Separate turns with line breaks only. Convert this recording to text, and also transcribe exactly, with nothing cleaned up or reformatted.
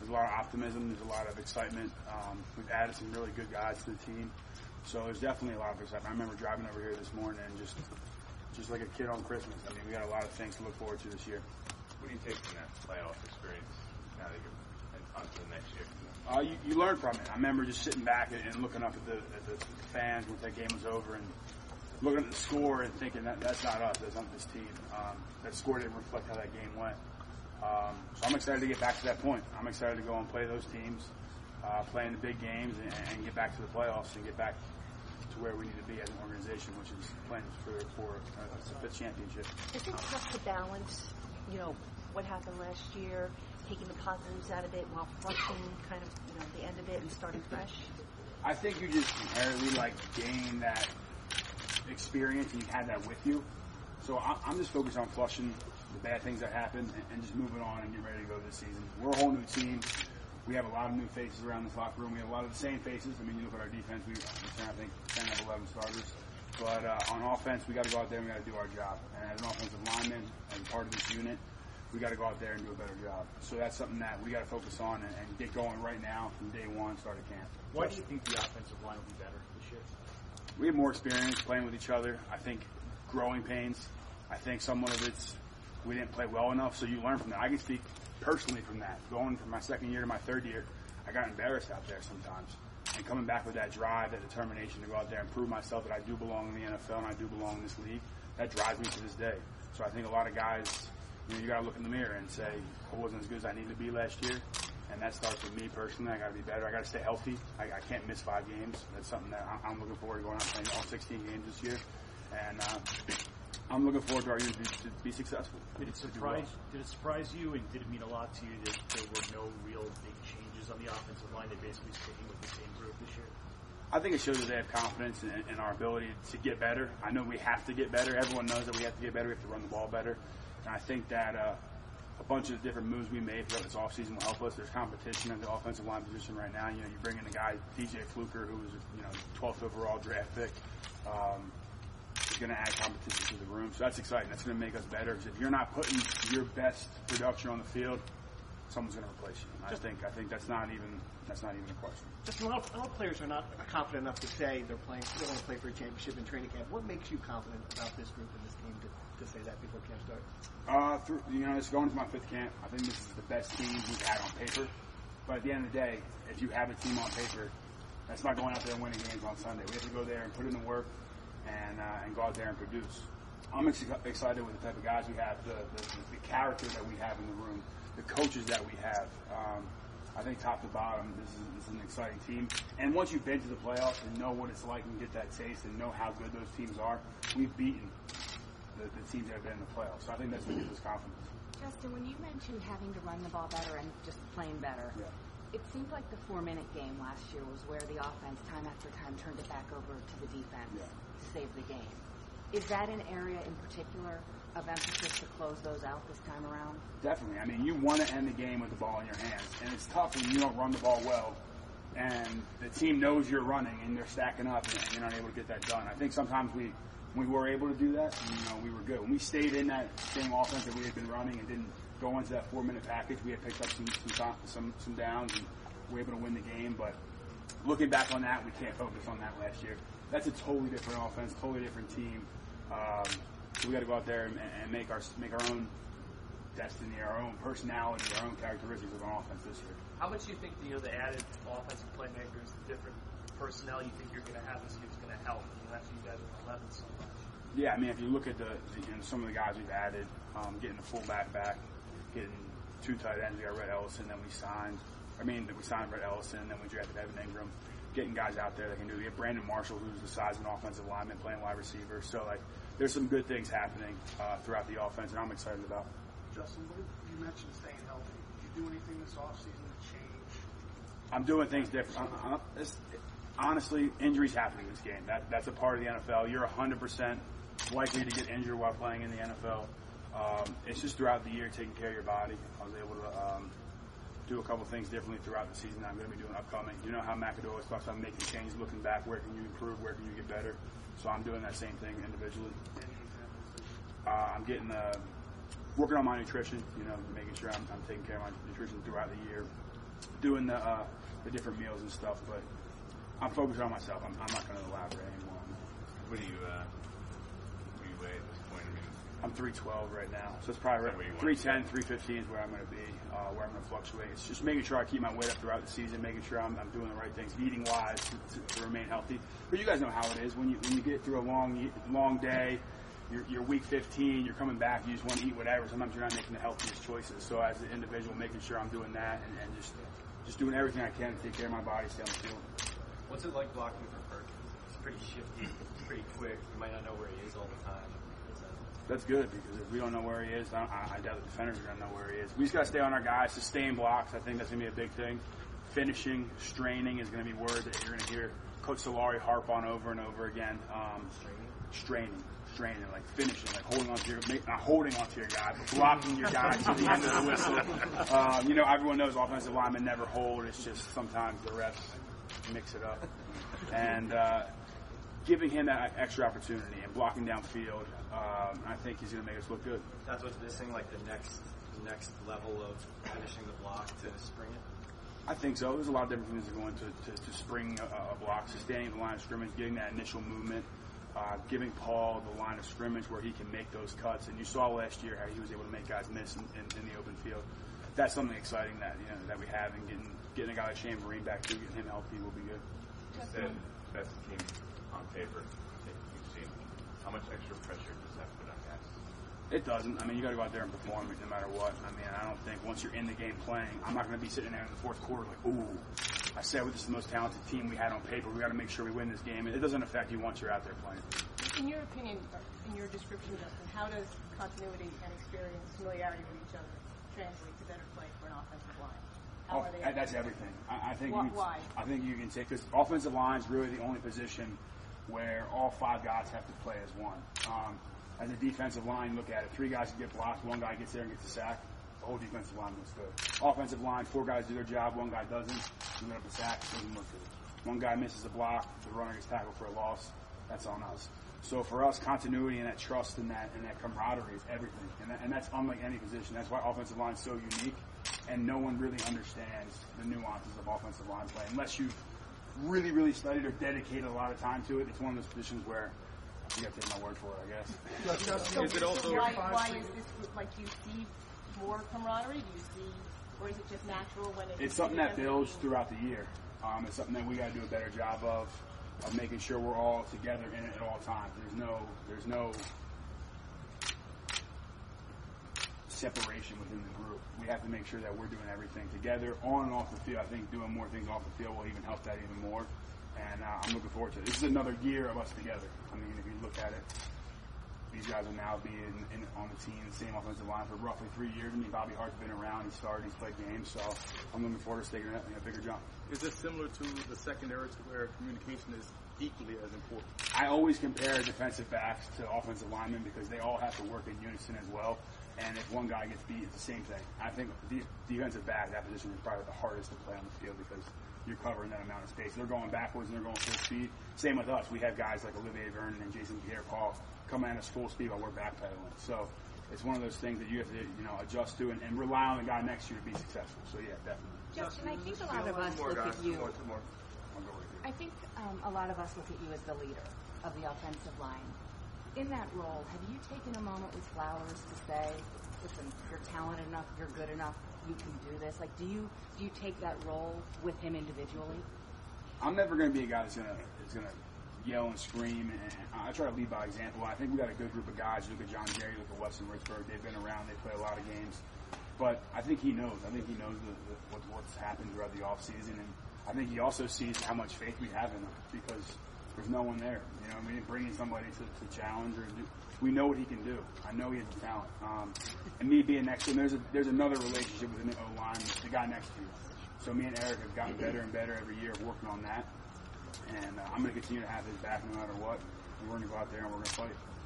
there's a lot of optimism. There's a lot of excitement. Um, we've added some really good guys to the team. So there's definitely a lot of excitement. I remember driving over here this morning and just just like a kid on Christmas. I mean, we got a lot of things to look forward to this year.
What do you take from that playoff experience now that you're on to the next year?
Uh, you, you learn from it. I remember just sitting back and, and looking up at the, at the fans once that game was over and looking at the score and thinking that that's not us, that's not this team. Um, that score didn't reflect how that game went. Um, so I'm excited to get back to that point. I'm excited to go and play those teams, uh, play in the big games, and, and get back to the playoffs and get back to where we need to be as an organization, which is playing for for uh, the fifth championship.
Is it tough to balance, you know, what happened last year, taking the positives out of it while flushing kind of, you know, the end of it and starting fresh?
I think you just inherently like gain that experience and you have that with you. So I'm just focused on flushing the bad things that happened and just moving on and getting ready to go this season. We're a whole new team. We have a lot of new faces around this locker room. We have a lot of the same faces. I mean, you look at our defense, we I think ten out of eleven starters. But uh, on offense, we got to go out there and we got to do our job. And as an offensive lineman, as part of this unit, we got to go out there and do a better job. So that's something that we got to focus on and, and get going right now from day one, start of camp.
Why do you think the offensive line will be better this year?
We have more experience playing with each other. I think growing pains. I think some of it's we didn't play well enough, so you learn from that. I can speak personally from that. Going from my second year to my third year, I got embarrassed out there sometimes. And coming back with that drive, that determination to go out there and prove myself that I do belong in the N F L and I do belong in this league, that drives me to this day. So I think a lot of guys, you know, you got to look in the mirror and say, I wasn't as good as I needed to be last year. And that starts with me personally. I got to be better. I got to stay healthy. I, I can't miss five games. That's something that I'm looking forward to going out and playing all sixteen games this year. And uh, I'm looking forward to our year to be, to be successful.
Did it surprise? Did it surprise you, and did it mean a lot to you that there were no real big changes on the offensive line? They're basically sticking with the same group this year.
I think it shows that they have confidence in, in our ability to get better. I know we have to get better. Everyone knows that we have to get better. We have to run the ball better. And I think that uh, a bunch of different moves we made throughout this offseason will help us. There's competition at the offensive line position right now. You know, you bring in a guy, D J Fluker, who was, you know, twelfth overall draft pick. Um, is going to add competition to the room. So that's exciting. That's going to make us better. Because if you're not putting your best production on the field, someone's going to replace you. I think I think that's not even that's not even a question.
Just a lot, of, a lot of players are not confident enough to say they're playing. They want to play for a championship in training camp. What makes you confident about this group and this team to, to say that before camp starts?
Uh, through, you know, it's going to my fifth camp. I think this is the best team we've had on paper. But at the end of the day, if you have a team on paper, that's not going out there and winning games on Sunday. We have to go there and put in the work and uh, and go out there and produce. I'm ex- excited with the type of guys we have, the, the, the character that we have in the room, the coaches that we have. Um, I think top to bottom, this is, this is an exciting team. And once you've been to the playoffs and know what it's like and get that taste and know how good those teams are, we've beaten the, the teams that have been in the playoffs. So I think that's what gives us confidence.
Justin, when you mentioned having to run the ball better and just playing better,
yeah.
It seemed like the four-minute game last year was where the offense, time after time, turned it back over to the defense
yeah.
to save the game. Is that an area in particular of emphasis to close those out this time around?
Definitely. I mean, you want to end the game with the ball in your hands, and it's tough when you don't run the ball well, and the team knows you're running, and they're stacking up, and you're not able to get that done. I think sometimes we, we were able to do that, and, you know, we were good. When we stayed in that same offense that we had been running and didn't go into that four-minute package, we had picked up some some some, some downs, and we were able to win the game. But looking back on that, we can't focus on that last year. That's a totally different offense, totally different team. Um, so we got to go out there and, and make our make our own destiny, our own personality, our own characteristics of an offense this year.
How much do you think, you know, the added offensive playmakers, the different personnel you think you're going to have this year is going to help? You know, after you guys are eleven so much. Yeah, I mean, if you look at the, the you know, some of the guys we've added, um, getting the fullback back, getting two tight ends, we got Rhett Ellison, then we signed. I mean, we signed Rhett Ellison, then we drafted Evan Ingram. Getting guys out there that can do it. We have Brandon Marshall, who's the size of an offensive lineman, playing wide receiver. So, like, there's some good things happening uh, throughout the offense, and I'm excited about.
Justin, you mentioned staying healthy. Did you do anything this offseason to change?
I'm doing things different. I, I, this, honestly, injuries happen in this game. That That's a part of the N F L. You're one hundred percent likely to get injured while playing in the N F L. Um, it's just throughout the year taking care of your body. I was able to um, do a couple things differently throughout the season that I'm going to be doing upcoming. You know how McAdoo always talks about making changes, looking back, where can you improve, where can you get better. So I'm doing that same thing individually. Uh, I'm getting uh, working on my nutrition, you know, making sure I'm, I'm taking care of my nutrition throughout the year. doing the uh, the different meals and stuff. But I'm focused on myself. I'm, I'm not going to elaborate anymore on that.
What do you, uh, what do you weigh at this point? I mean,
I'm three twelve right now, so it's probably right, three ten, three fifteen is where I'm going to be, uh, where I'm going to fluctuate. It's just making sure I keep my weight up throughout the season, making sure I'm, I'm doing the right things, eating wise to, to, to remain healthy. But you guys know how it is when you when you get through a long long day. You're, you're week fifteen, you're coming back, you just want to eat whatever. Sometimes you're not making the healthiest choices. So as an individual, making sure I'm doing that and, and just just doing everything I can to take care of my body, stay on the field.
What's it like blocking for Perkins? It's pretty shifty, pretty quick. You might not know where he is all the time.
That's good because if we don't know where he is, I, I doubt the defenders are going to know where he is. We just got to stay on our guys, sustain blocks. I think that's going to be a big thing. Finishing, straining is going to be words that you're going to hear Coach Solari harp on over and over again. Um, straining. Straining, like finishing, like holding on to your, not holding on to your guy, but blocking your guy to the end of the whistle. Um, you know, everyone knows offensive linemen never hold. It's just sometimes the refs mix it up. And uh, giving him that extra opportunity and blocking downfield, um, I think he's going to make us look good.
That's what's missing, like the next the next level of finishing the block to spring it?
I think so. There's a lot of different things that go into to, to spring a, a block, sustaining the line of scrimmage, getting that initial movement. Uh, giving Paul the line of scrimmage where he can make those cuts, and you saw last year how he was able to make guys miss in, in, in the open field. That's something exciting that you know that we have, and getting getting a guy like Shane Vereen back too, getting him healthy will be good.
You said best team on paper that you've seen. How much extra pressure does that put on guys?
It doesn't. I mean, you got to go out there and perform no matter what. I mean, I don't think once you're in the game playing, I'm not going to be sitting there in the fourth quarter like, ooh. I said, well, this is the most talented team we had on paper. We got to make sure we win this game. It doesn't affect you once you're out there playing.
In your opinion, in your description, Justin, how does continuity and experience, familiarity with each other, translate to better play for an offensive line? How
Oh,
are they?
that's everything. I, I think.
Why-
You,
why?
I think you can take this. Offensive line is really the only position where all five guys have to play as one. Um, as a defensive line, look at it. Three guys can get blocked. One guy gets there and gets a sack. The whole defensive line looks good. Offensive line, four guys do their job. One guy doesn't. You get up a sack. Doesn't look good. One guy misses a block. The runner gets tackled for a loss. That's on us. So for us, continuity and that trust and that and that camaraderie is everything. And, that, and that's unlike any position. That's why offensive line is so unique. And no one really understands the nuances of offensive line play unless you've really, really studied or dedicated a lot of time to it. It's one of those positions where you got to take my word for it, I guess.
So,
Is it also
why, why is this group, like, do you see more camaraderie? Do you see, or is it just natural when it?
It's something that builds throughout the year. Um, it's something that we got to do a better job of, of making sure we're all together in it at all times. There's no, there's no separation within the group. We have to make sure that we're doing everything together on and off the field. I think doing more things off the field will even help that even more. And uh, I'm looking forward to it. This is another year of us together. I mean, if you look at it, these guys will now be in, in, on the team, the same offensive line for roughly three years. I mean, Bobby Hart's been around. He started. He's played games. So I'm looking forward to taking a, a bigger jump.
Is this similar to the secondary to where communication is equally as important?
I always compare defensive backs to offensive linemen because they all have to work in unison as well. And if one guy gets beat, it's the same thing. I think the defensive back, that position is probably the hardest to play on the field because you're covering that amount of space. They're going backwards and they're going full speed. Same with us. We have guys like Olivier Vernon and Jason Pierre-Paul coming at us full speed while we're backpedaling. So it's one of those things that you have to, you know, adjust to and, and rely on the guy next to you to be successful. So yeah, definitely.
Justin, I think a lot of us
more
look
guys,
at you.
More, two more.
I'll go with you.
I think um, a lot of us look at you as the leader of the offensive line. In that role, have you taken a moment with Flowers to say, listen, you're talented enough, you're good enough, you can do this? Like, do you do you take that role with him individually?
I'm never going to be a guy that's going to that's going to yell and scream, and I try to lead by example. I think we got a good group of guys. You look at John Jerry, you look at Weston Richburg. They've been around. They play a lot of games. But I think he knows. I think he knows the, the, what, what's happened throughout the offseason, and I think he also sees how much faith we have in him because there's no one there. You know, I mean, bringing somebody to, to challenge or do, we know what he can do. I know he has the talent. Um, and me being next to him, there's a, there's another relationship with the O-line, the guy next to you. So me and Eric have gotten better and better every year working on that. And uh, I'm going to continue to have his back no matter what. And we're going to go out there and we're going to fight.